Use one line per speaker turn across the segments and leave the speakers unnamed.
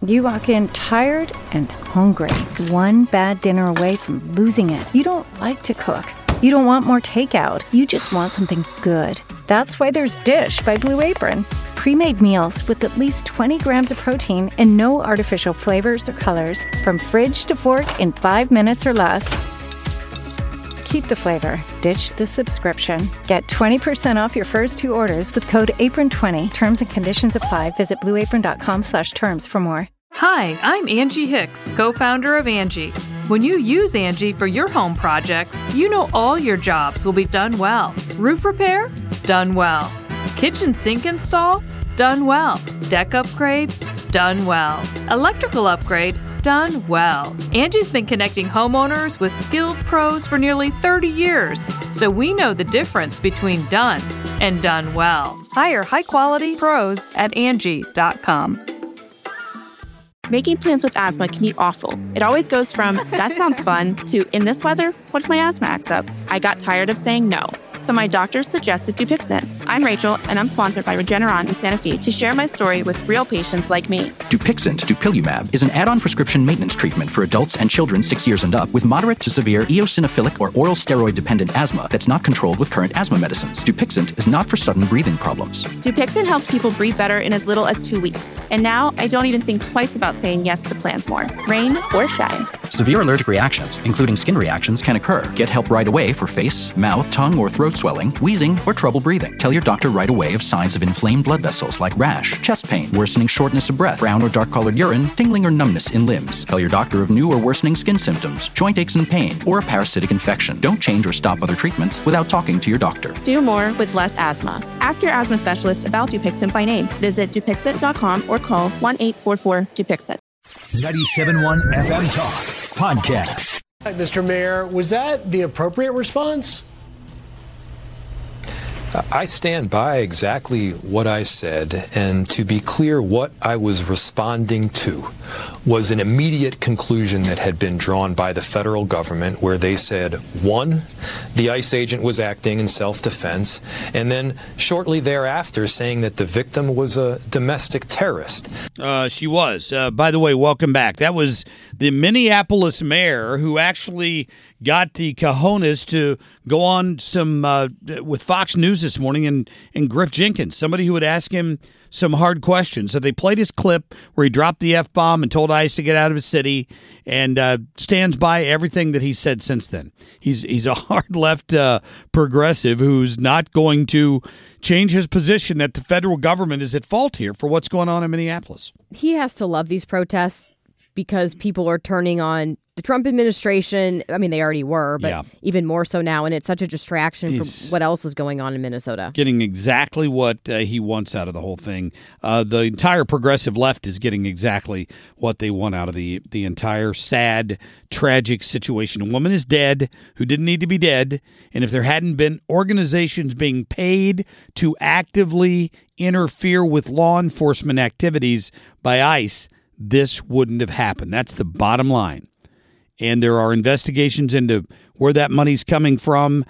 You walk in tired and hungry, one bad dinner away from losing it. You don't like to cook. You don't want more takeout. You just want something good. That's why there's Dish by Blue Apron. Pre-made meals with at least 20 grams of protein and no artificial flavors or colors. From fridge to fork in 5 minutes or less. Keep the flavor. Ditch the subscription. Get 20% off your first 2 orders with code APRON20. Terms and conditions apply. Visit blueapron.com/terms for more.
Hi, I'm Angie Hicks, co-founder of Angie. When you use Angie for your home projects, you know all your jobs will be done well. Roof repair? Done well. Kitchen sink install? Done well. Deck upgrades? Done well. Electrical upgrade? Done well. Angie's been connecting homeowners with skilled pros for nearly 30 years, so we know the difference between done and done well. Hire high-quality pros at Angie.com.
Making plans with asthma can be awful. It always goes from, that sounds fun, to, in this weather, what if my asthma acts up? I got tired of saying no, so my doctor suggested Dupixent. I'm Rachel, and I'm sponsored by Regeneron in Santa Fe to share my story with real patients like me.
Dupixent, dupilumab, is an add-on prescription maintenance treatment for adults and children 6 years and up with moderate to severe eosinophilic or oral steroid-dependent asthma that's not controlled with current asthma medicines. Dupixent is not for sudden breathing problems.
Dupixent helps people breathe better in as little as 2 weeks. And now, I don't even think twice about saying yes to plans more, rain or shine.
Severe allergic reactions, including skin reactions, can occur. Get help right away for face, mouth, tongue, or throat swelling, wheezing, or trouble breathing. Tell your doctor right away of signs of inflamed blood vessels like rash, chest pain, worsening shortness of breath, brown or dark-colored urine, tingling or numbness in limbs. Tell your doctor of new or worsening skin symptoms, joint aches and pain, or a parasitic infection. Don't change or stop other treatments without talking to your doctor.
Do more with less asthma. Ask your asthma specialist about Dupixent by name. Visit Dupixent.com or call 1-844-DUPIXENT.
97.1 FM Talk Podcast.
Mr. Mayor, was that the appropriate response?
I stand by exactly what I said, and to be clear, what I was responding to was an immediate conclusion that had been drawn by the federal government where they said, 1, the ICE agent was acting in self-defense, and then shortly thereafter saying that the victim was a domestic terrorist.
She was. By the way, welcome back. That was the Minneapolis mayor who actually got the cojones to go on some with Fox News this morning and Griff Jenkins, somebody who would ask him some hard questions. So they played his clip where he dropped the F-bomb and told ICE to get out of his city, and stands by everything that he said since then. He's a hard left progressive who's not going to change his position that the federal government is at fault here for what's going on in Minneapolis.
He has to love these protests because people are turning on the Trump administration. I mean, they already were, but even more so now. And it's such a distraction from what else is going on in Minnesota. Getting exactly what he wants out of the whole thing. The entire progressive left is getting exactly what they want out of the entire sad, tragic situation. A woman is dead who didn't need to be dead. And if there hadn't been organizations being paid to actively interfere with law enforcement activities by ICE, this wouldn't have happened. That's the bottom line. And there are investigations into where that money's coming from,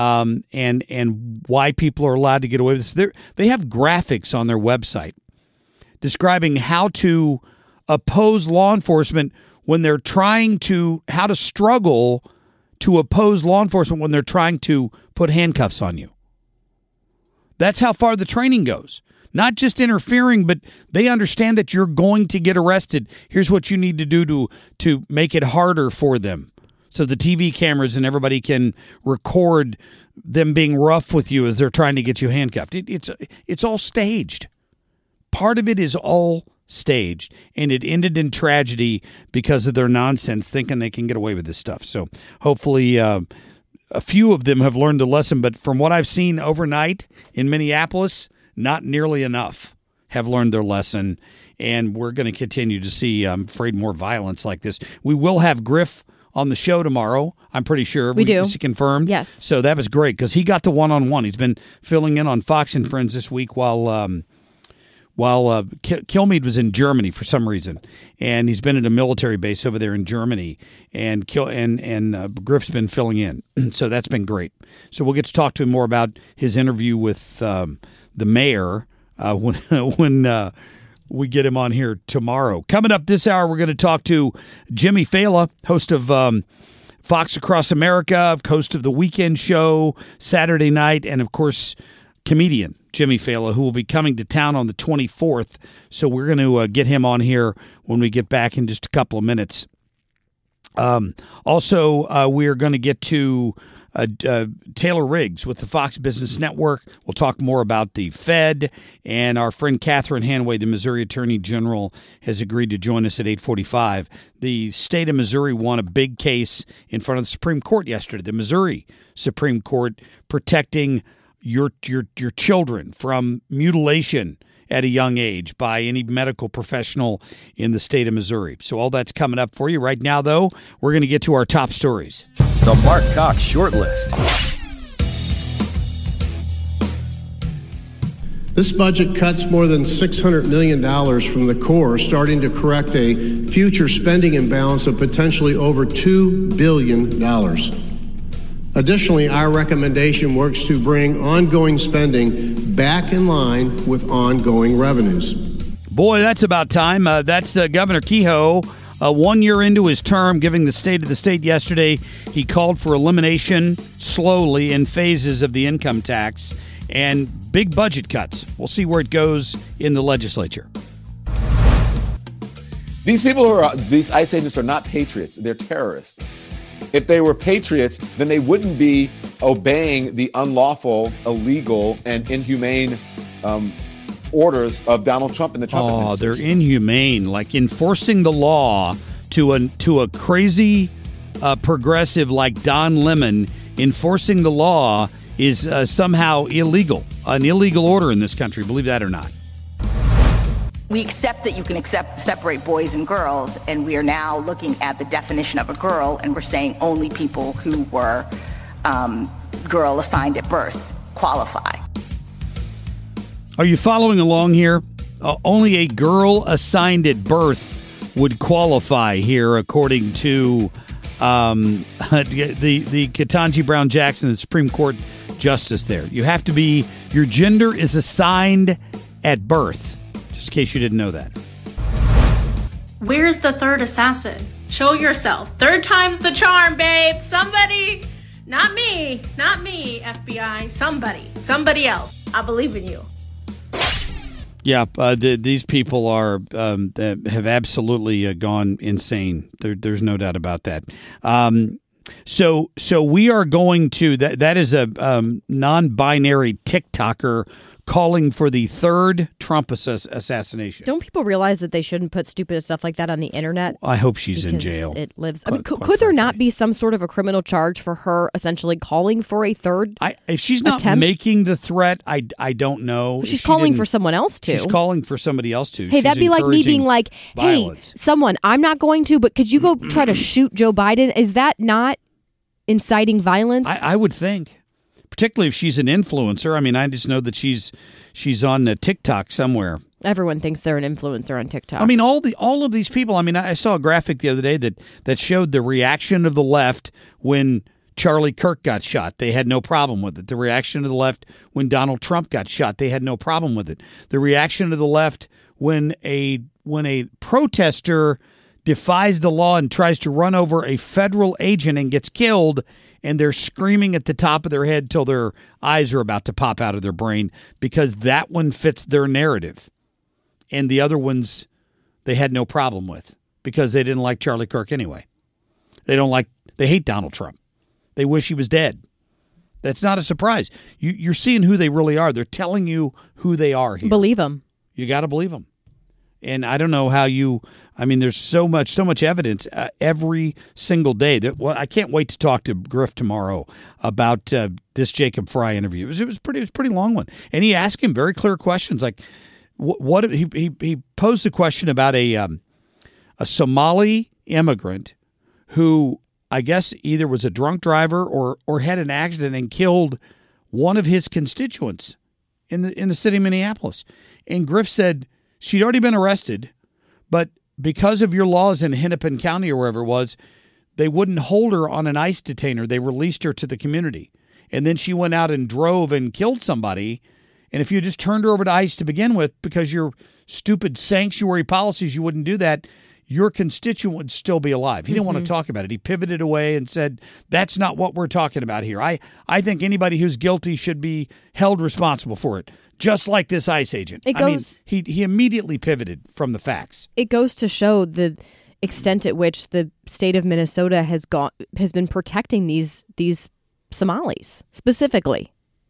and why people are allowed to get away with this. They have graphics on their website describing how to oppose law enforcement when they're trying to, how to struggle to oppose law enforcement when they're trying to put handcuffs on you. That's how far the training goes. Not just interfering, but they understand that you're going to get arrested. Here's what you need to do to make it harder for them. So the TV cameras and everybody can record them being rough with you as they're trying to get you handcuffed. It's all staged. Part of it is all staged, and it ended in tragedy because of their nonsense, thinking they can get away with this stuff. So hopefully a few of them have learned a lesson, but from what I've seen overnight in Minneapolis, not nearly enough have learned their lesson, and we're going to continue to see, I'm afraid, more violence like this. We will have Griff on the show tomorrow, I'm pretty sure. We do. Is he confirmed? Yes. So that was great because he got the one-on-one. He's been filling in on Fox and Friends this week while Kilmeade was in Germany for some reason, and he's been at a military base over there in Germany, and Griff's been filling in. So that's been great. So we'll get to talk to him more about his interview with the mayor when
we get him on here tomorrow. Coming up this hour, we're going to talk to Jimmy Failla, host of Fox Across America, host of The Weekend Show Saturday night, and, of course, comedian Jimmy Failla, who will be coming to town on the 24th. So we're going to get him on here when we get back in just a couple of minutes. Also, we're going to get to Taylor Riggs with the Fox Business Network. We'll talk more about the Fed, and our friend Catherine Hanway, the Missouri Attorney General, has agreed to join us at 8:45. The state of Missouri won a big case in front of the Supreme Court yesterday. The Missouri Supreme Court protecting your children from mutilation at a young age by any medical professional in the state of Missouri. So all that's coming up for you. Right now, though, we're going to get to our top stories.
The Mark Cox Shortlist.
This budget cuts more than $600 million from the core, starting to correct a future spending imbalance of potentially over $2 billion. Additionally, our recommendation works to bring ongoing spending back in line with ongoing revenues.
Boy, that's about time. That's Governor Kehoe, 1 year into his term, giving the State of the State yesterday. He called for elimination slowly in phases of the income tax and big budget cuts. We'll see where it goes in the legislature.
These people these ICE agents are not patriots. They're terrorists. If they were patriots, then they wouldn't be obeying the unlawful, illegal, and inhumane orders of Donald Trump and the Trump administration.
They're inhumane, like enforcing the law to a crazy progressive like Don Lemon. Enforcing the law is somehow illegal, an illegal order in this country, believe that or not.
We accept that you can separate boys and girls, and we are now looking at the definition of a girl, and we're saying only people who were girl assigned at birth qualify.
Are you following along here? Only a girl assigned at birth would qualify here, according to the Ketanji Brown Jackson, the Supreme Court justice there. You have to be, your gender is assigned at birth. In case you didn't know that.
Where's the third assassin? Show yourself. Third time's the charm, babe. Somebody, not me, FBI. Somebody else. I believe in you.
Yeah, these people are have absolutely gone insane. There's no doubt about that. So we are going to that is a non-binary TikToker calling for the third Trump assassination.
Don't people realize that they shouldn't put stupid stuff like that on the internet?
I hope she's in jail.
It lives. Could there not be some sort of a criminal charge for her essentially calling for a third?
If she's not making the threat, I don't know.
She's calling for someone else to.
She's calling for somebody else to.
Hey, that'd be like me being like, violence. Hey, someone, I'm not going to, but could you go try to shoot Joe Biden? Is that not inciting violence?
I would think. Particularly if she's an influencer. I mean, I just know that she's on TikTok somewhere.
Everyone thinks they're an influencer on TikTok.
I mean, all of these people. I mean, I saw a graphic the other day that showed the reaction of the left when Charlie Kirk got shot. They had no problem with it. The reaction of the left when Donald Trump got shot. They had no problem with it. The reaction of the left when a protester defies the law and tries to run over a federal agent and gets killed, and they're screaming at the top of their head till their eyes are about to pop out of their brain because that one fits their narrative. And the other ones they had no problem with because they didn't like Charlie Kirk anyway. They hate Donald Trump. They wish he was dead. That's not a surprise. You're seeing who they really are. They're telling you who they are here.
Believe them.
You got to believe them. And I don't know how there's so much evidence every single day. I can't wait to talk to Griff tomorrow about this Jacob Fry interview. It was pretty long one. And he asked him very clear questions. Like what he posed a question about a Somali immigrant who I guess either was a drunk driver or had an accident and killed one of his constituents in the city of Minneapolis. And Griff said, she'd already been arrested, but because of your laws in Hennepin County or wherever it was, they wouldn't hold her on an ICE detainer. They released her to the community. And then she went out and drove and killed somebody, And if you just turned her over to ICE to begin with, because your stupid sanctuary policies, you wouldn't do that, your constituent would still be alive. He didn't want to talk about it. He pivoted away and said, that's not what we're talking about here. I think anybody who's guilty should be held responsible for it, just like this ICE agent. He immediately pivoted from the facts.
It goes to show the extent at which the state of Minnesota has been protecting these Somalis specifically.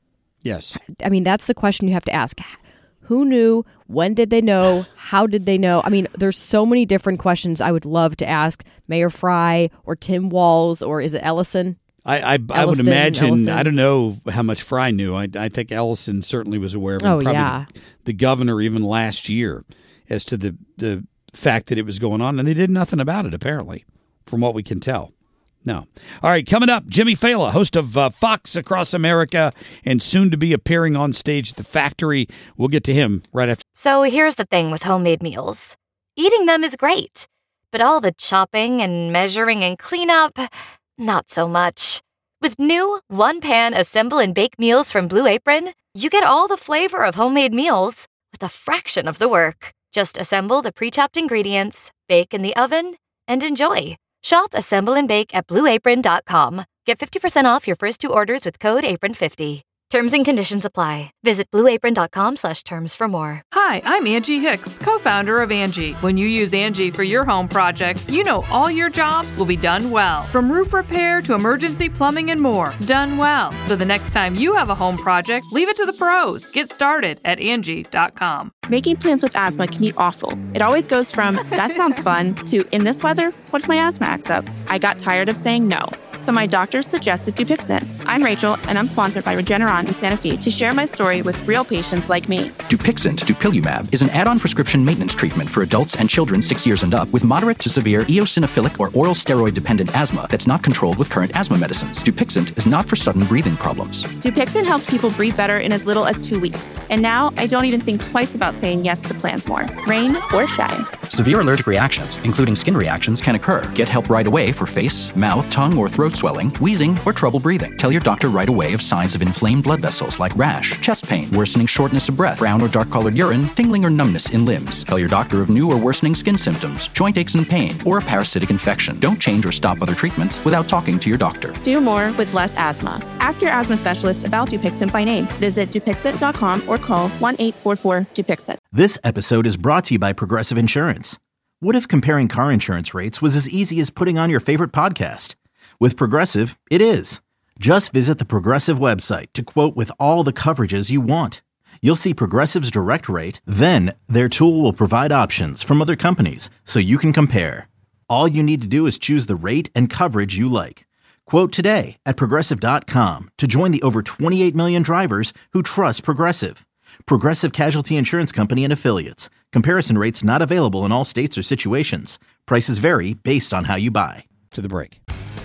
Yes.
I mean, that's the question you have to ask. Who knew? When did they know? How did they know? I mean, there's so many different questions I would love to ask Mayor Fry or Tim Walz, or is it Ellison?
I would imagine, Ellison. I don't know how much Fry knew. I think Ellison certainly was aware of it. Probably the governor even last year as to the fact that it was going on, and they did nothing about it, apparently, from what we can tell. No. All right, coming up, Jimmy Fallon, host of Fox Across America and soon to be appearing on stage at the Factory. We'll get to him right after.
So here's the thing with homemade meals. Eating them is great, but all the chopping and measuring and cleanup, not so much. With new one-pan assemble and bake meals from Blue Apron, you get all the flavor of homemade meals with a fraction of the work. Just assemble the pre-chopped ingredients, bake in the oven, and enjoy. Shop, assemble, and bake at BlueApron.com. Get 50% off your first 2 orders with code APRON50. Terms and conditions apply. Visit BlueApron.com/terms for more.
Hi, I'm Angie Hicks, co-founder of Angie. When you use Angie for your home projects, you know all your jobs will be done well. From roof repair to emergency plumbing and more, done well. So the next time you have a home project, leave it to the pros. Get started at Angie.com.
Making plans with asthma can be awful. It always goes from, that sounds fun, to, in this weather, what if my asthma acts up? I got tired of saying no. So my doctor suggested Dupixent. I'm Rachel, and I'm sponsored by Regeneron in Santa Fe to share my story with real patients like me.
Dupixent, dupilumab, is an add-on prescription maintenance treatment for adults and children 6 years and up with moderate to severe eosinophilic or oral steroid-dependent asthma that's not controlled with current asthma medicines. Dupixent is not for sudden breathing problems.
Dupixent helps people breathe better in as little as 2 weeks. And now I don't even think twice about saying yes to plans more, rain or shine.
Severe allergic reactions, including skin reactions, can occur. Get help right away for face, mouth, tongue, or throat swelling, wheezing, or trouble breathing. Tell your doctor right away of signs of inflamed blood vessels like rash, chest pain, worsening shortness of breath, brown or dark-colored urine, tingling or numbness in limbs. Tell your doctor of new or worsening skin symptoms, joint aches and pain, or a parasitic infection. Don't change or stop other treatments without talking to your doctor.
Do more with less asthma. Ask your asthma specialist about Dupixent by name. Visit Dupixent.com or call 1-844-DUPIXENT.
This episode is brought to you by Progressive Insurance. What if comparing car insurance rates was as easy as putting on your favorite podcast? With Progressive, it is. Just visit the Progressive website to quote with all the coverages you want. You'll see Progressive's direct rate, then their tool will provide options from other companies so you can compare. All you need to do is choose the rate and coverage you like. Quote today at Progressive.com to join the over 28 million drivers who trust Progressive. Progressive Casualty Insurance Company and Affiliates. Comparison rates not available in all states or situations. Prices vary based on how you buy.
To the break.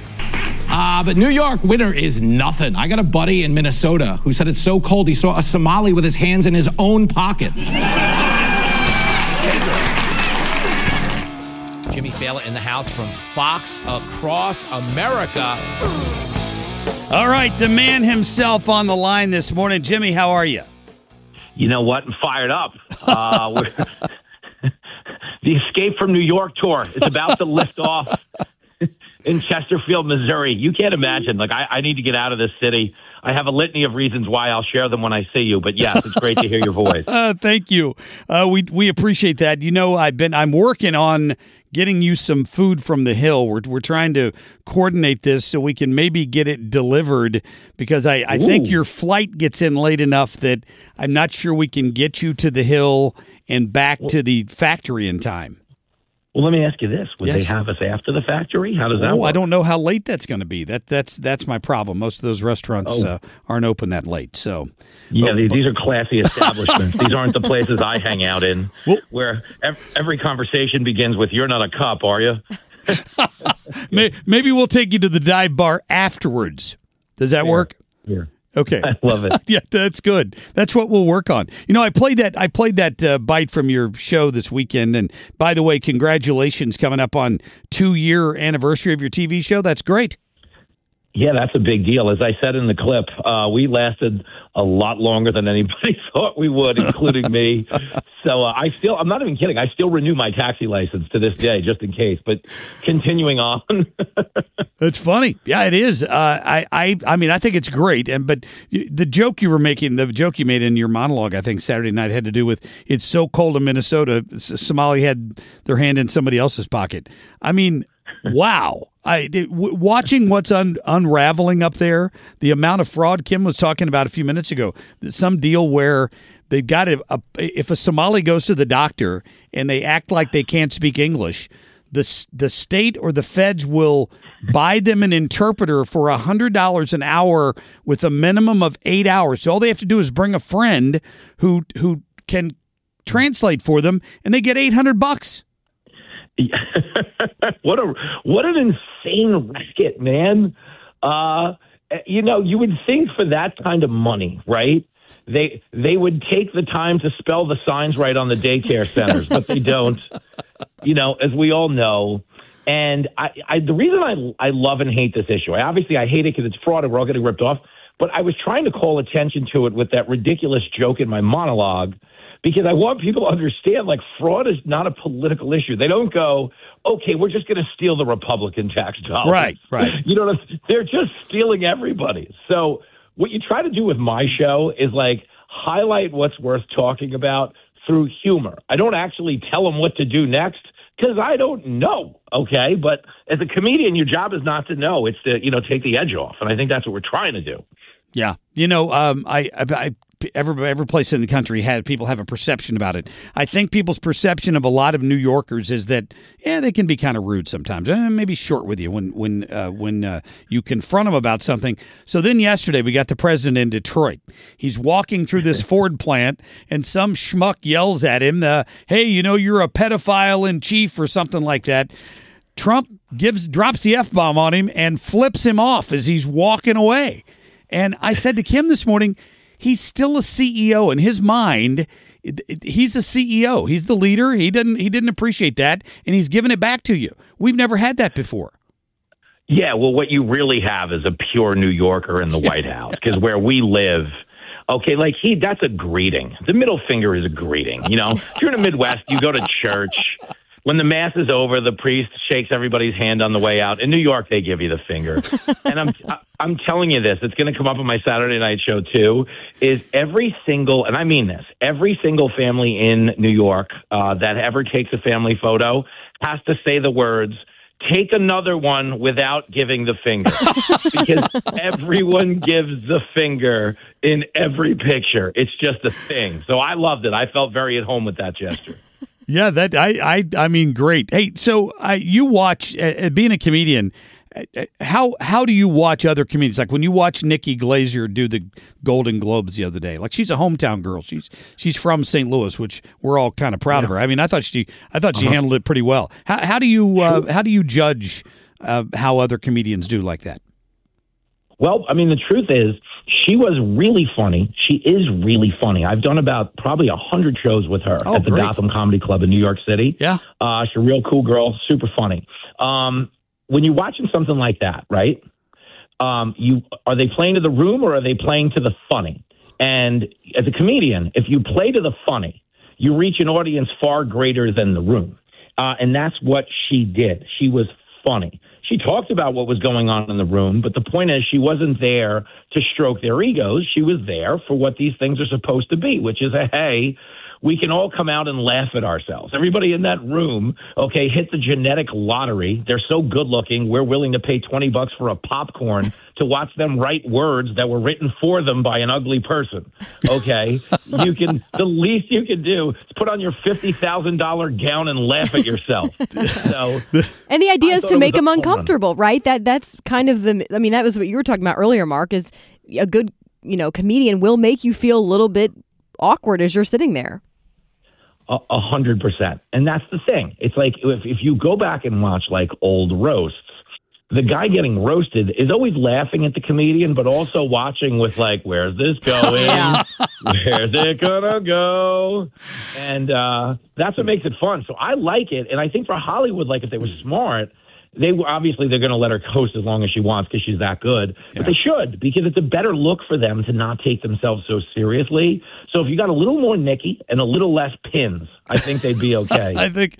But New York winter is nothing. I got a buddy in Minnesota who said it's so cold he saw a Somali with his hands in his own pockets.
Jimmy Fallon in the house from Fox Across America.
All right, the man himself on the line this morning. Jimmy, how are you?
You know what? I'm fired up. The Escape from New York tour is about to lift off in Chesterfield, Missouri. You can't imagine. Like, I need to get out of this city. I have a litany of reasons why. I'll share them when I see you. But yes, it's great to hear your voice.
Thank you. We appreciate that. You know, I'm working on getting you some food from the Hill. We're trying to coordinate this so we can maybe get it delivered, because I think your flight gets in late enough that I'm not sure we can get you to the Hill and back to the Factory in time.
Well, let me ask you this. Would they have us after the Factory? How does that work?
I don't know how late that's going to be. That's my problem. Most of those restaurants aren't open that late. So
yeah, these are classy establishments. These aren't the places I hang out in, where every conversation begins with, "You're not a cop, are you?"
Maybe we'll take you to the dive bar afterwards. Does that work?
Yeah.
Okay.
I love it.
Yeah, that's good. That's what we'll work on. You know, I played that bite from your show this weekend. And by the way, congratulations coming up on 2-year anniversary of your TV show. That's great.
Yeah, that's a big deal. As I said in the clip, we lasted a lot longer than anybody thought we would, including me. So I'm not even kidding. I still renew my taxi license to this day, just in case. But continuing on.
It's funny. Yeah, it is. I mean, I think it's great. But the joke you were making, the joke you made in your monologue, I think Saturday night had to do with it's so cold in Minnesota. Somali had their hand in somebody else's pocket. I mean, wow. Watching what's unraveling up there, the amount of fraud Kim was talking about a few minutes ago, some deal where they've got if a Somali goes to the doctor and they act like they can't speak English, the state or the feds will buy them an interpreter for $100 an hour with a minimum of 8 hours. So all they have to do is bring a friend who can translate for them, and they get $800.
What an insane racket, man. You would think for that kind of money, right? They would take the time to spell the signs right on the daycare centers, but they don't, as we all know. And the reason I love and hate this issue, I hate it because it's fraud and we're all getting ripped off, but I was trying to call attention to it with that ridiculous joke in my monologue, because I want people to understand, like, fraud is not a political issue. They don't go, okay, we're just going to steal the Republican tax dollars.
Right.
They're just stealing everybody. So what you try to do with my show is, like, highlight what's worth talking about through humor. I don't actually tell them what to do next because I don't know, okay? But as a comedian, your job is not to know. It's to, take the edge off. And I think that's what we're trying to do.
Yeah. Every place in the country people have a perception about it. I think people's perception of a lot of New Yorkers is that they can be kind of rude sometimes, maybe short with you when you confront them about something. So then yesterday we got the president in Detroit. He's walking through this Ford plant, and some schmuck yells at him, "Hey, you're a pedophile in chief," or something like that. Trump drops the F-bomb on him and flips him off as he's walking away. And I said to Kim this morning, he's still a CEO in his mind. He's a CEO. He's the leader. He didn't appreciate that, and he's giving it back to you. We've never had that before.
Yeah, well, what you really have is a pure New Yorker in the White House, because where we live, okay, that's a greeting. The middle finger is a greeting. If you're in the Midwest, you go to church. When the mass is over, the priest shakes everybody's hand on the way out. In New York, they give you the finger. And I'm telling you this, it's going to come up on my Saturday night show too, is every single family in New York that ever takes a family photo has to say the words, "Take another one without giving the finger," because everyone gives the finger in every picture. It's just a thing. So I loved it. I felt very at home with that gesture.
Yeah, that I mean, great. Hey, so you watch being a comedian. How do you watch other comedians? Like when you watch Nikki Glaser do the Golden Globes the other day. Like, she's a hometown girl. She's from St. Louis, which we're all kind of proud of her. I mean, I thought she handled it pretty well. How do you judge how other comedians do like that?
Well, I mean, the truth is, she was really funny. She is really funny. I've done about probably 100 shows with her at the Gotham Comedy Club in New York City.
Yeah.
She's a real cool girl, super funny. When you're watching something like that, right, are they playing to the room or are they playing to the funny? And as a comedian, if you play to the funny, you reach an audience far greater than the room. And that's what she did. She was funny. She talked about what was going on in the room, but the point is she wasn't there to stroke their egos. She was there for what these things are supposed to be, which is hey, we can all come out and laugh at ourselves. Everybody in that room, okay, hit the genetic lottery. They're so good looking. We're willing to pay $20 for a popcorn to watch them write words that were written for them by an ugly person. Okay, the least you can do is put on your $50,000 gown and laugh at yourself. So,
and the idea is to make them uncomfortable, right? That's kind of that was what you were talking about earlier, Mark, is a good, comedian will make you feel a little bit awkward as you're sitting there.
100%. And that's the thing. It's like if you go back and watch like old roasts, the guy getting roasted is always laughing at the comedian, but also watching with like, where's this going?
Yeah.
Where's it gonna go? And that's what makes it fun. So I like it. And I think for Hollywood, like if they were smart, they're going to let her host as long as she wants because she's that good. But they should, because it's a better look for them to not take themselves so seriously. So if you got a little more Nikki and a little less pins, I think they'd be okay.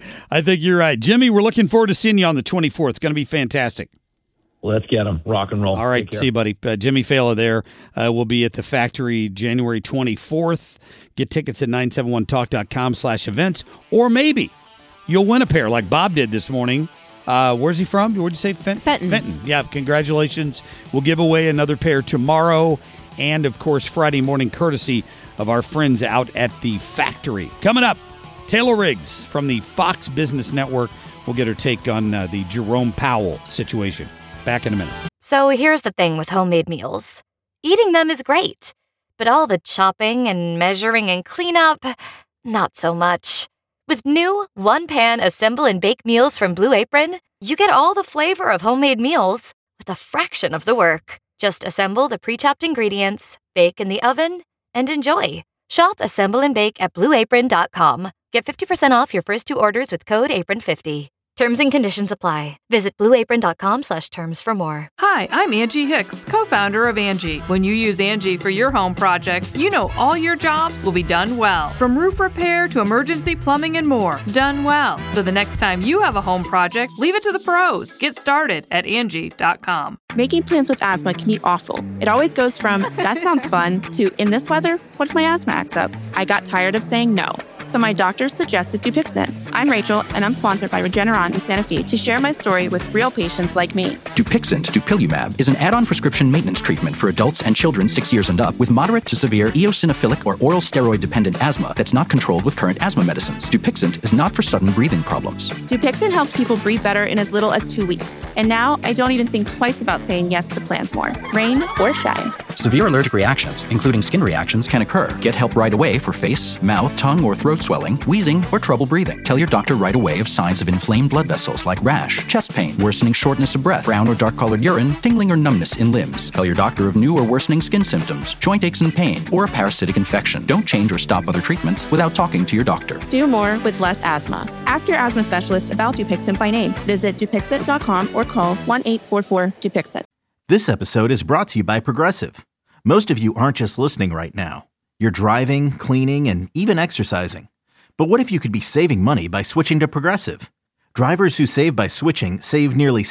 I think you're right. Jimmy, we're looking forward to seeing you on the 24th. It's going to be fantastic.
Let's get them. Rock and roll.
All right. See you, buddy. Jimmy Fallon there. Will be at the Factory January 24th. Get tickets at 971talk.com/events. Or maybe you'll win a pair like Bob did this morning. Where's he from? Where'd you say? Fenton. Yeah, congratulations. We'll give away another pair tomorrow and, of course, Friday morning, courtesy of our friends out at the Factory. Coming up, Taylor Riggs from the Fox Business Network. We'll get her take on the Jerome Powell situation. Back in a minute.
So here's the thing with homemade meals. Eating them is great, but all the chopping and measuring and cleanup, not so much. With new one-pan assemble and bake meals from Blue Apron, you get all the flavor of homemade meals with a fraction of the work. Just assemble the pre-chopped ingredients, bake in the oven, and enjoy. Shop Assemble and Bake at BlueApron.com. Get 50% off your first 2 orders with code APRON50. Terms and conditions apply. Visit BlueApron.com/terms for more.
Hi, I'm Angie Hicks, co-founder of Angie. When you use Angie for your home projects, you know all your jobs will be done well. From roof repair to emergency plumbing and more, done well. So the next time you have a home project, leave it to the pros. Get started at Angie.com.
Making plans with asthma can be awful. It always goes from, that sounds fun, to, in this weather, what if my asthma acts up? I got tired of saying no. So my doctor suggested Dupixent. I'm Rachel, and I'm sponsored by Regeneron in Santa Fe to share my story with real patients like me.
Dupixent, dupilumab, is an add-on prescription maintenance treatment for adults and children 6 years and up with moderate to severe eosinophilic or oral steroid-dependent asthma that's not controlled with current asthma medicines. Dupixent is not for sudden breathing problems.
Dupixent helps people breathe better in as little as 2 weeks. And now I don't even think twice about saying yes to plans more, rain or shine.
Severe allergic reactions, including skin reactions, can occur. Get help right away for face, mouth, tongue, or throat swelling, wheezing, or trouble breathing. Tell your doctor right away of signs of inflamed blood vessels like rash, chest pain, worsening shortness of breath, brown or dark-colored urine, tingling or numbness in limbs. Tell your doctor of new or worsening skin symptoms, joint aches and pain, or a parasitic infection. Don't change or stop other treatments without talking to your doctor.
Do more with less asthma. Ask your asthma specialist about Dupixent by name. Visit Dupixent.com or call 1-844-DUPIXENT.
This episode is brought to you by Progressive. Most of you aren't just listening right now. You're driving, cleaning, and even exercising. But what if you could be saving money by switching to Progressive? Drivers who save by switching save nearly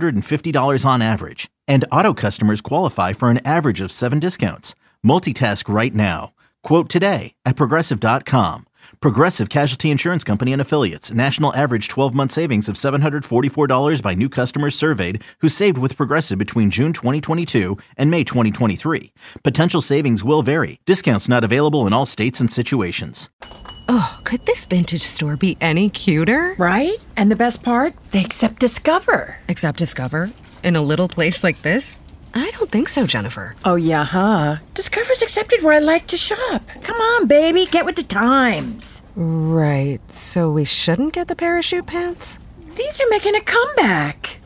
$750 on average. And auto customers qualify for an average of 7 discounts. Multitask right now. Quote today at Progressive.com. Progressive Casualty Insurance Company and Affiliates. National average 12-month savings of $744 by new customers surveyed who saved with Progressive between June 2022 and May 2023. Potential savings will vary. Discounts not available in all states and situations.
Oh, could this vintage store be any cuter?
Right? And the best part? They accept Discover.
Accept Discover? In a little place like this? I don't think so, Jennifer.
Oh, yeah, huh? Discover's accepted where I like to shop. Come on, baby, get with the times.
Right, so we shouldn't get the parachute pants?
These are making a comeback.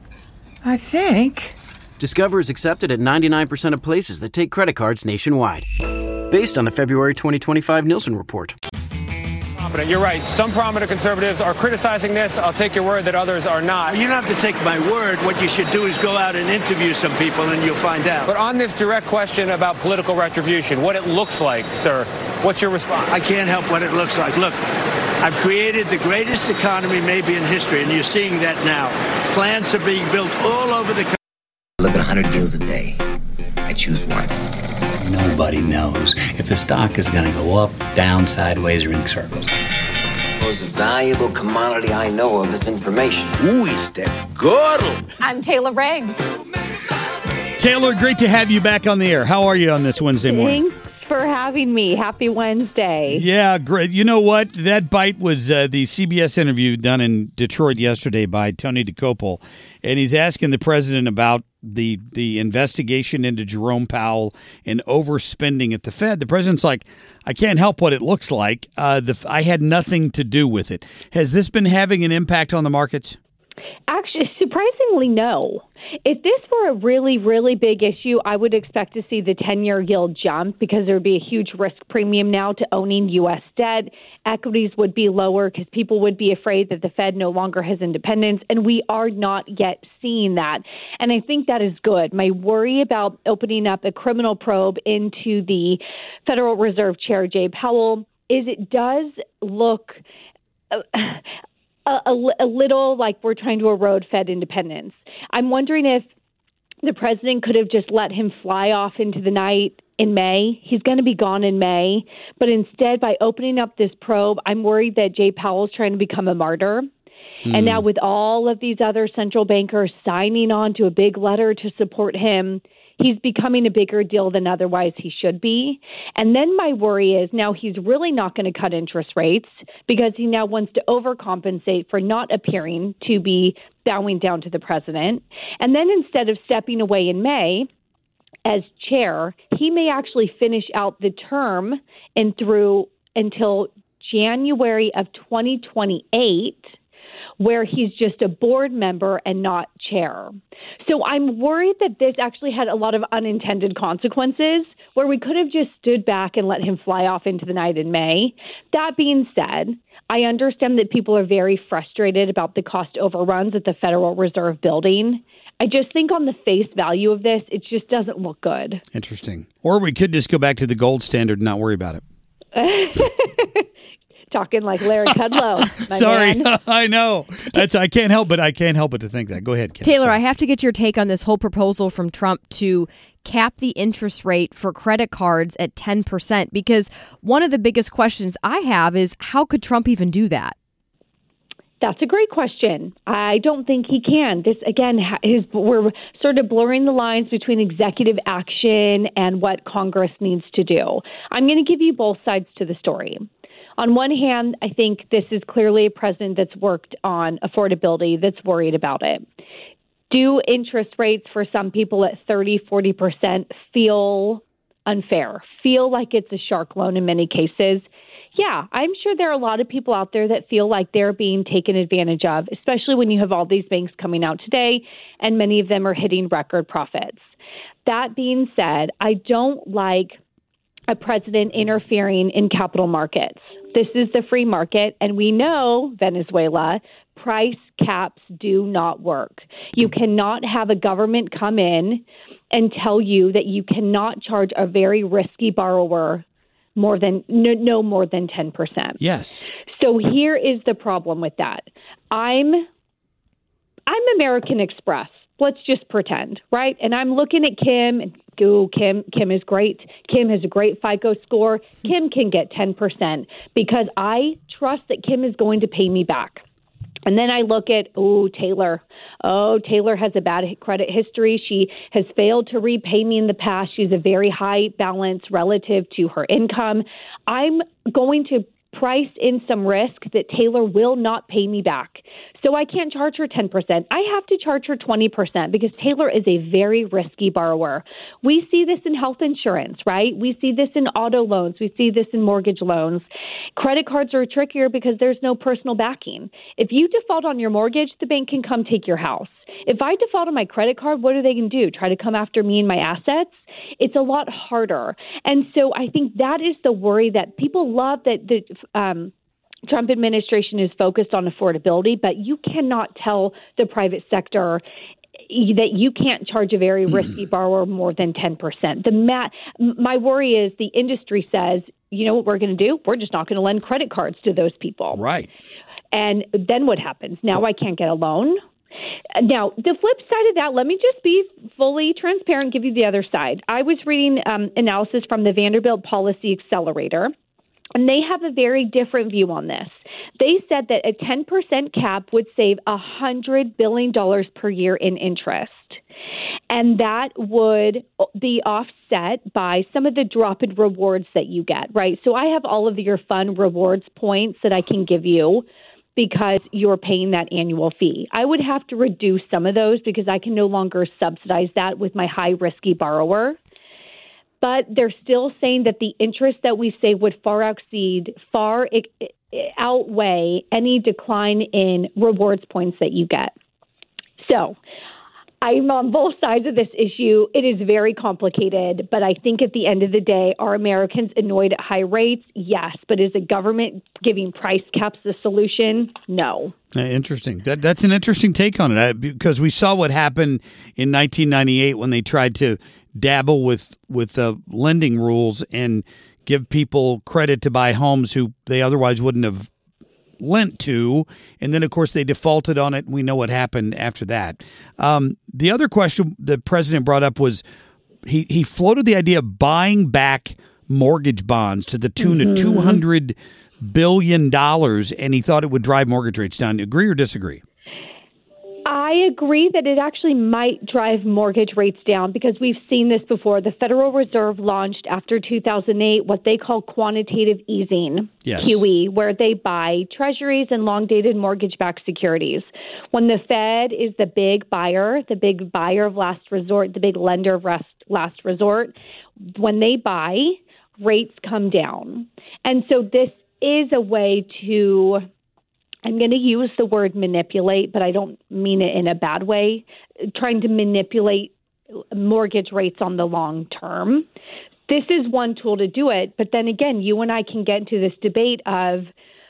I think.
Discover is accepted at 99% of places that take credit cards nationwide. Based on the February 2025 Nielsen report.
You're right. Some prominent conservatives are criticizing this. I'll take your word that others are not.
You don't have to take my word. What you should do is go out and interview some people and you'll find out.
But on this direct question about political retribution, what it looks like, sir, what's your response?
I can't help what it looks like. Look, I've created the greatest economy maybe in history, and you're seeing that now. Plants are being built all over the country.
Look at 100 deals a day. I choose one.
Nobody knows if the stock is going to go up, down, sideways, or in circles.
The most valuable commodity I know of is information.
Who is that girl?
I'm Taylor Riggs.
Taylor, great to have you back on the air. How are you on this Wednesday morning?
Thanks for having me. Happy Wednesday.
Yeah, great. You know what? That bite was the CBS interview done in Detroit yesterday by Tony DeCopel, and he's asking the president about the investigation into Jerome Powell and overspending at the Fed. The president's like, I can't help what it looks like. I had nothing to do with it. Has this been having an impact on the markets?
Actually, surprisingly, no. If this were a really, really big issue, I would expect to see the 10-year yield jump because there would be a huge risk premium now to owning U.S. debt. Equities would be lower because people would be afraid that the Fed no longer has independence, and we are not yet seeing that. And I think that is good. My worry about opening up a criminal probe into the Federal Reserve Chair, Jay Powell, is it does look a little like we're trying to erode Fed independence. I'm wondering if the president could have just let him fly off into the night in May. He's going to be gone in May. But instead, by opening up this probe, I'm worried that Jay Powell's trying to become a martyr. And now with all of these other central bankers signing on to a big letter to support him, he's becoming a bigger deal than otherwise he should be. And then my worry is now he's really not going to cut interest rates because he now wants to overcompensate for not appearing to be bowing down to the president. And then instead of stepping away in May as chair, he may actually finish out the term and through until January of 2028, where he's just a board member and not chair. So I'm worried that this actually had a lot of unintended consequences where we could have just stood back and let him fly off into the night in May. That being said, I understand that people are very frustrated about the cost overruns at the Federal Reserve building. I just think on the face value of this, it just doesn't look good.
Interesting. Or we could just go back to the gold standard and not worry about it.
Talking like Larry Kudlow.
Sorry,
man.
I know. I can't help but to think that. Go ahead, Kim.
Taylor, I have to get your take on this whole proposal from Trump to cap the interest rate for credit cards at 10%, because one of the biggest questions I have is how could Trump even do that?
That's a great question. I don't think he can. This, again, we're sort of blurring the lines between executive action and what Congress needs to do. I'm going to give you both sides to the story. On one hand, I think this is clearly a president that's worked on affordability, that's worried about it. Do interest rates for some people at 30-40% feel unfair, feel like it's a shark loan in many cases? Yeah, I'm sure there are a lot of people out there that feel like they're being taken advantage of, especially when you have all these banks coming out today, and many of them are hitting record profits. That being said, I don't like a president interfering in capital markets. This is the free market, and we know, Venezuela, price caps do not work. You cannot have a government come in and tell you that you cannot charge a very risky borrower more than 10%.
Yes.
So here is the problem with that. I'm American Express. Let's just pretend, right? And I'm looking at Kim and Kim is great. Kim has a great FICO score. Kim can get 10% because I trust that Kim is going to pay me back. And then I look at, Taylor. Taylor has a bad credit history. She has failed to repay me in the past. She's a very high balance relative to her income. I'm going to price in some risk that Taylor will not pay me back. So I can't charge her 10%. I have to charge her 20% because Taylor is a very risky borrower. We see this in health insurance, right? We see this in auto loans. We see this in mortgage loans. Credit cards are trickier because there's no personal backing. If you default on your mortgage, the bank can come take your house. If I default on my credit card, what are they going to do? Try to come after me and my assets? It's a lot harder. And so I think that is the worry that people love that the Trump administration is focused on affordability, but you cannot tell the private sector that you can't charge a very risky borrower more than 10%. My worry is the industry says, you know what we're going to do? We're just not going to lend credit cards to those people.
Right.
And then what happens? Now I can't get a loan. Now, the flip side of that, let me just be fully transparent, give you the other side. I was reading analysis from the Vanderbilt Policy Accelerator, and they have a very different view on this. They said that a 10% cap would save $100 billion per year in interest. And that would be offset by some of the drop-in rewards that you get, right? So I have all of your fun rewards points that I can give you because you're paying that annual fee. I would have to reduce some of those because I can no longer subsidize that with my high-risky borrower. But they're still saying that the interest that we save would far outweigh any decline in rewards points that you get. So I'm on both sides of this issue. It is very complicated, but I think at the end of the day, are Americans annoyed at high rates? Yes. But is the government giving price caps the solution? No.
Interesting. That's an interesting take on it, because we saw what happened in 1998 when they tried to dabble with lending rules and give people credit to buy homes who they otherwise wouldn't have lent to, and then of course they defaulted on it, and we know what happened after that. The other question the president brought up was he floated the idea of buying back mortgage bonds to the tune of $200 billion, and he thought it would drive mortgage rates down. Agree or disagree?
I agree that it actually might drive mortgage rates down, because we've seen this before. The Federal Reserve launched after 2008 what they call quantitative easing, QE, where they buy treasuries and long-dated mortgage-backed securities. When the Fed is the big buyer of last resort, the big lender of last resort, when they buy, rates come down. And so this is a way to... I'm going to use the word manipulate, but I don't mean it in a bad way, trying to manipulate mortgage rates on the long term. This is one tool to do it. But then again, you and I can get into this debate of,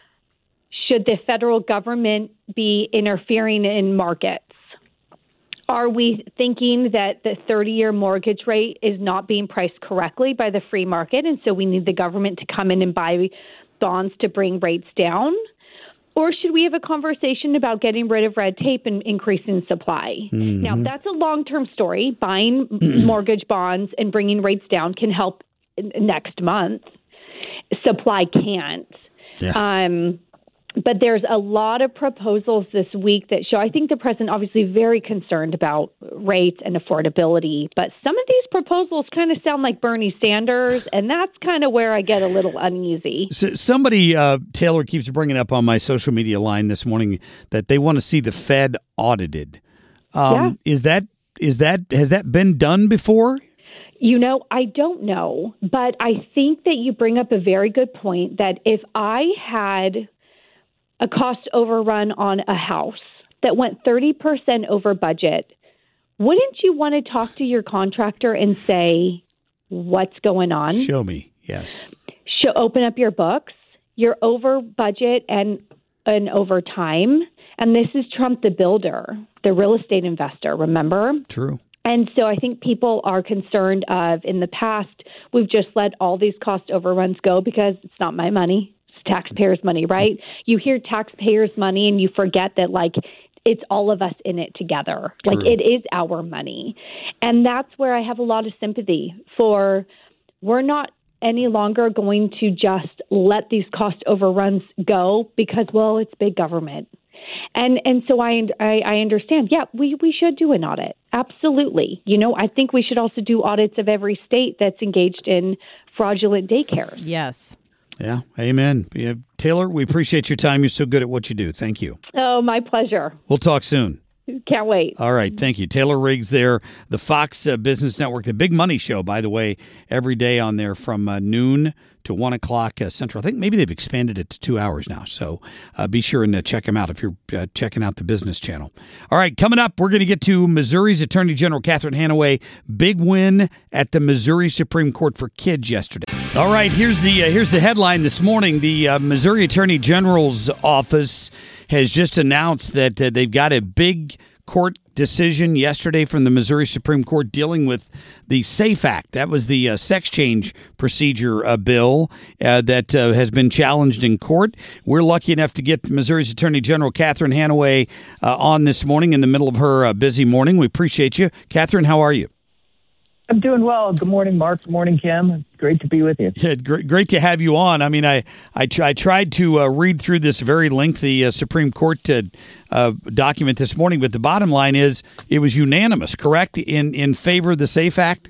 should the federal government be interfering in markets? Are we thinking that the 30-year mortgage rate is not being priced correctly by the free market, and so we need the government to come in and buy bonds to bring rates down? Or should we have a conversation about getting rid of red tape and increasing supply? Mm-hmm. Now, that's a long-term story. Buying mortgage bonds and bringing rates down can help next month. Supply can't. Yeah. But there's a lot of proposals this week that show, I think the president obviously very concerned about rates and affordability, but some of these proposals kind of sound like Bernie Sanders, and that's kind of where I get a little uneasy. So
somebody, Taylor, keeps bringing up on my social media line this morning that they want to see the Fed audited. Yeah. Has that been done before?
You know, I don't know, but I think that you bring up a very good point that if I had a cost overrun on a house that went 30% over budget, wouldn't you want to talk to your contractor and say, what's going on?
Show me. Yes.
Open up your books. You're over budget and over time. And this is Trump the builder, the real estate investor, remember?
True.
And so I think people are concerned of, in the past, we've just let all these cost overruns go because it's not my money. Taxpayers' money, right? You hear taxpayers' money and you forget that, like, it's all of us in it together. True. Like, it is our money. And that's where I have a lot of sympathy for. We're not any longer going to just let these cost overruns go because, well, it's big government. And so I understand, yeah, we should do an audit. Absolutely. You know, I think we should also do audits of every state that's engaged in fraudulent daycares.
Yes.
Yeah, amen. Yeah, Taylor, we appreciate your time. You're so good at what you do. Thank you.
Oh, my pleasure.
We'll talk soon.
Can't wait.
All right. Thank you. Taylor Riggs there, the Fox Business Network, the Big Money Show, by the way, every day on there from noon to 1 o'clock Central. I think maybe they've expanded it to 2 hours now. So be sure and check them out if you're checking out the Business Channel. All right. Coming up, we're going to get to Missouri's Attorney General Catherine Hanaway. Big win at the Missouri Supreme Court for kids yesterday. All right. Here's the headline this morning. The Missouri Attorney General's office has just announced that they've got a big court decision yesterday from the Missouri Supreme Court dealing with the SAFE Act. That was the sex change procedure bill that has been challenged in court. We're lucky enough to get Missouri's Attorney General Catherine Hanaway on this morning in the middle of her busy morning. We appreciate you. Catherine, how are you?
I'm doing well. Good morning, Mark. Good morning, Kim. Great to be with you.
Yeah, great to have you on. I mean, I tried to read through this very lengthy Supreme Court document this morning, but the bottom line is it was unanimous, correct, in favor of the SAFE Act?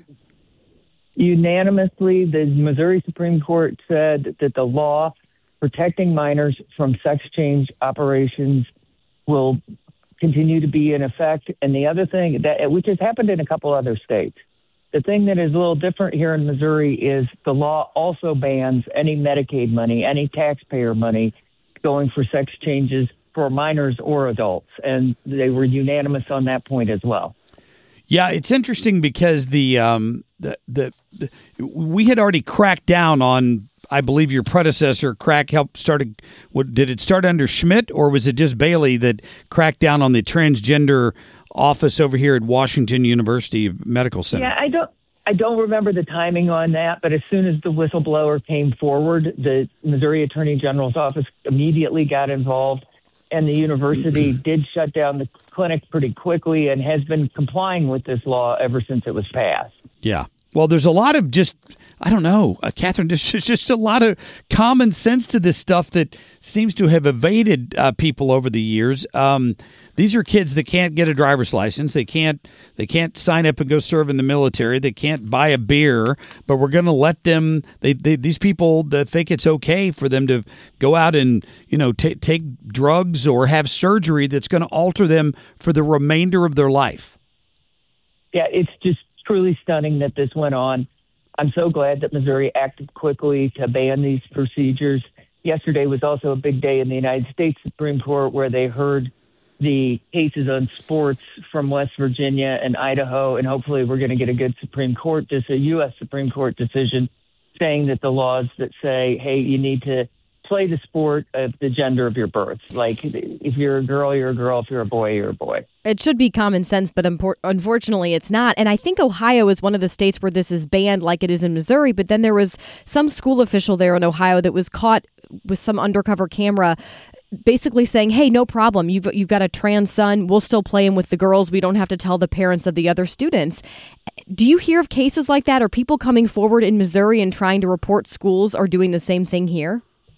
Unanimously, the Missouri Supreme Court said that the law protecting minors from sex change operations will continue to be in effect. And the other thing, which has happened in a couple other states, the thing that is a little different here in Missouri is the law also bans any Medicaid money, any taxpayer money going for sex changes for minors or adults. And they were unanimous on that point as well.
Yeah, it's interesting because we had already cracked down on, I believe your predecessor started. Did it start under Schmidt, or was it just Bailey that cracked down on the transgender office over here at Washington University Medical Center?
Yeah, I don't remember the timing on that, but as soon as the whistleblower came forward, the Missouri Attorney General's office immediately got involved, and the university did shut down the clinic pretty quickly and has been complying with this law ever since it was passed.
Yeah. Well, there's a lot of I don't know, Catherine, there's just a lot of common sense to this stuff that seems to have evaded people over the years. These are kids that can't get a driver's license. They can't sign up and go serve in the military. They can't buy a beer, but we're going to let them. These people that think it's okay for them to go out and take drugs or have surgery that's going to alter them for the remainder of their life.
Yeah, it's just truly stunning that this went on. I'm so glad that Missouri acted quickly to ban these procedures. Yesterday was also a big day in the United States Supreme Court where they heard the cases on sports from West Virginia and Idaho, and hopefully we're going to get a good a U.S. Supreme Court decision saying that the laws that say, hey, you need to play the sport of the gender of your birth. Like, if you're a girl, you're a girl. If you're a boy, you're a boy.
It should be common sense, but unfortunately it's not. And I think Ohio is one of the states where this is banned like it is in Missouri, but then there was some school official there in Ohio that was caught with some undercover camera basically saying, hey, no problem. You've got a trans son. We'll still play him with the girls. We don't have to tell the parents of the other students. Do you hear of cases like that? Are people coming forward in Missouri and trying to report schools are doing the same thing here?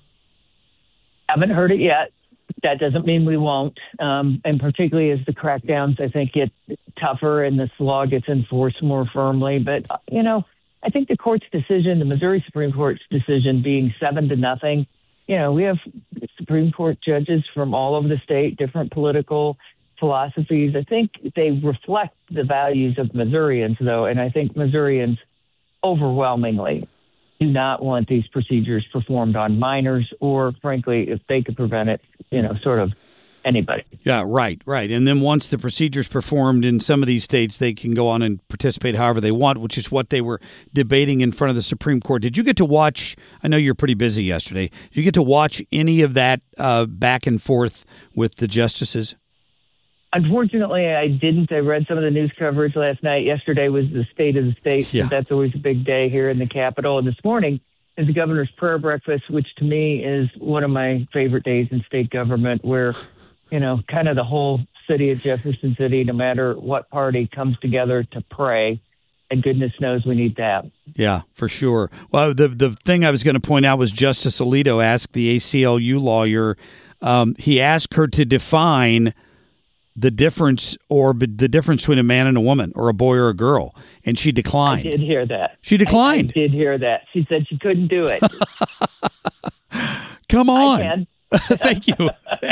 Haven't heard it yet. That doesn't mean we won't. And particularly as the crackdowns, I think, get tougher and this law gets enforced more firmly. But, I think the court's decision, the Missouri Supreme Court's decision being 7-0, we have Supreme Court judges from all over the state, different political philosophies. I think they reflect the values of Missourians, though, and I think Missourians overwhelmingly do not want these procedures performed on minors or, frankly, if they could prevent it, sort of anybody.
Yeah, right. And then once the procedure's performed in some of these states, they can go on and participate however they want, which is what they were debating in front of the Supreme Court. Did you get to watch, I know you're pretty busy yesterday, did you get to watch any of that back and forth with the justices?
Unfortunately, I didn't. I read some of the news coverage last night. Yesterday was the state of the state. Yeah. That's always a big day here in the Capitol. And this morning is the governor's prayer breakfast, which to me is one of my favorite days in state government, where, kind of the whole city of Jefferson City, no matter what party, comes together to pray. And goodness knows we need that.
Yeah, for sure. Well, the thing I was going to point out was Justice Alito asked the ACLU lawyer, he asked her to define the difference between a man and a woman or a boy or a girl. And she declined.
I did hear that.
She declined.
I did hear that. She said she couldn't do it.
Come on.
I can.
Thank you.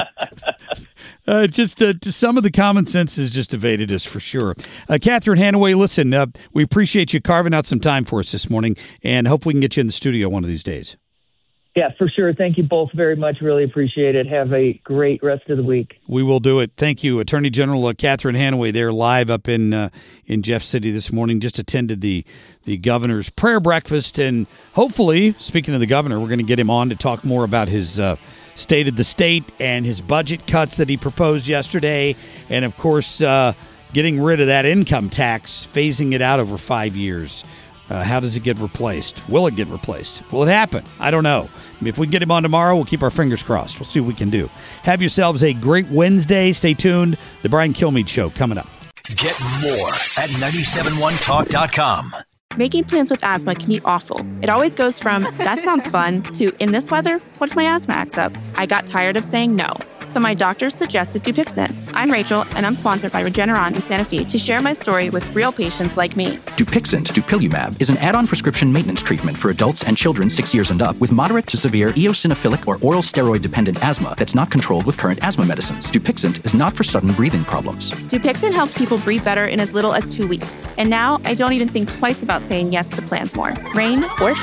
Just some of the common sense is just evaded us for sure. Catherine Hanaway, listen, we appreciate you carving out some time for us this morning, and hope we can get you in the studio one of these days.
Yeah, for sure. Thank you both very much. Really appreciate it. Have a great rest of the week.
We will do it. Thank you. Attorney General Catherine Hanaway there live up in Jeff City this morning. Just attended the governor's prayer breakfast. And hopefully, speaking of the governor, we're going to get him on to talk more about his state of the state and his budget cuts that he proposed yesterday. And, of course, getting rid of that income tax, phasing it out over 5 years. How does it get replaced? Will it get replaced? Will it happen? I don't know. If we can get him on tomorrow, we'll keep our fingers crossed. We'll see what we can do. Have yourselves a great Wednesday. Stay tuned. The Brian Kilmeade Show coming up.
Get more at 971talk.com.
Making plans with asthma can be awful. It always goes from, that sounds fun, to, in this weather, what if my asthma acts up? I got tired of saying no, so my doctor suggested Dupixent. I'm Rachel, and I'm sponsored by Regeneron in Santa Fe to share my story with real patients like me.
Dupixent, dupilumab, is an add-on prescription maintenance treatment for adults and children 6 years and up with moderate to severe eosinophilic or oral steroid-dependent asthma that's not controlled with current asthma medicines. Dupixent is not for sudden breathing problems.
Dupixent helps people breathe better in as little as 2 weeks. And now I don't even think twice about saying yes to plans more, rain or shine.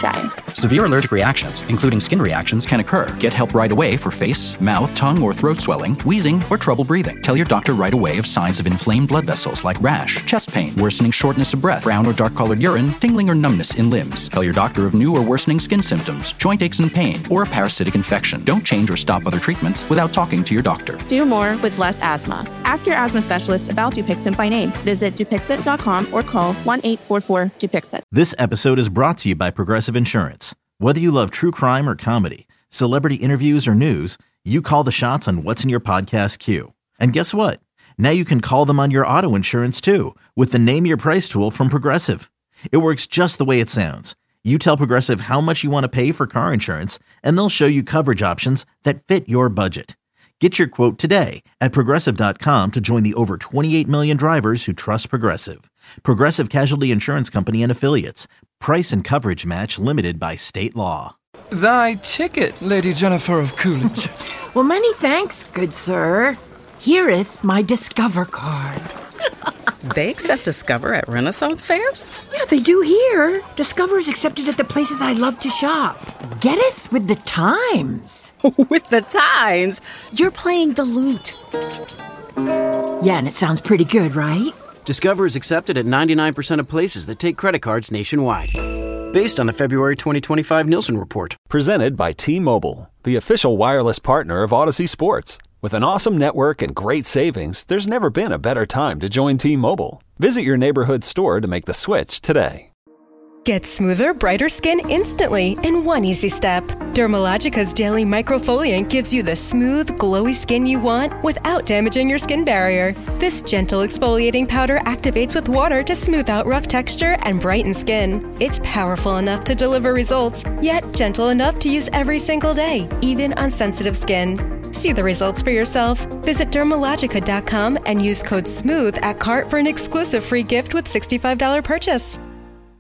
Severe allergic reactions, including skin reactions, can occur. Get help right away for face, mouth, tongue, or throat swelling, wheezing, or trouble breathing. Tell your doctor right away of signs of inflamed blood vessels like rash, chest pain, worsening shortness of breath, brown or dark-colored urine, tingling or numbness in limbs. Tell your doctor of new or worsening skin symptoms, joint aches and pain, or a parasitic infection. Don't change or stop other treatments without talking to your doctor.
Do more with less asthma. Ask your asthma specialist about Dupixent by name. Visit Dupixent.com or call 1-844-DUPIXENT.
This episode is brought to you by Progressive Insurance. Whether you love true crime or comedy, celebrity interviews or news, you call the shots on what's in your podcast queue. And guess what? Now you can call them on your auto insurance too with the Name Your Price tool from Progressive. It works just the way it sounds. You tell Progressive how much you want to pay for car insurance, and they'll show you coverage options that fit your budget. Get your quote today at Progressive.com to join the over 28 million drivers who trust Progressive. Progressive Casualty Insurance Company and Affiliates. Price and coverage match limited by state law.
Thy ticket, Lady Jennifer of Coolidge.
Well, many thanks, good sir. Hereeth my Discover card.
They accept Discover at Renaissance fairs?
Yeah, they do here. Discover is accepted at the places I love to shop. Getteth with the times.
With the times?
You're playing the lute. Yeah, and it sounds pretty good, right?
Discover is accepted at 99% of places that take credit cards nationwide. Based on the February 2025 Nielsen report.
Presented by T-Mobile, the official wireless partner of Odyssey Sports. With an awesome network and great savings, there's never been a better time to join T-Mobile. Visit your neighborhood store to make the switch today.
Get smoother, brighter skin instantly in one easy step. Dermalogica's Daily Microfoliant gives you the smooth, glowy skin you want without damaging your skin barrier. This gentle exfoliating powder activates with water to smooth out rough texture and brighten skin. It's powerful enough to deliver results, yet gentle enough to use every single day, even on sensitive skin. See the results for yourself. Visit Dermalogica.com and use code SMOOTH at cart for an exclusive free gift with $65 purchase.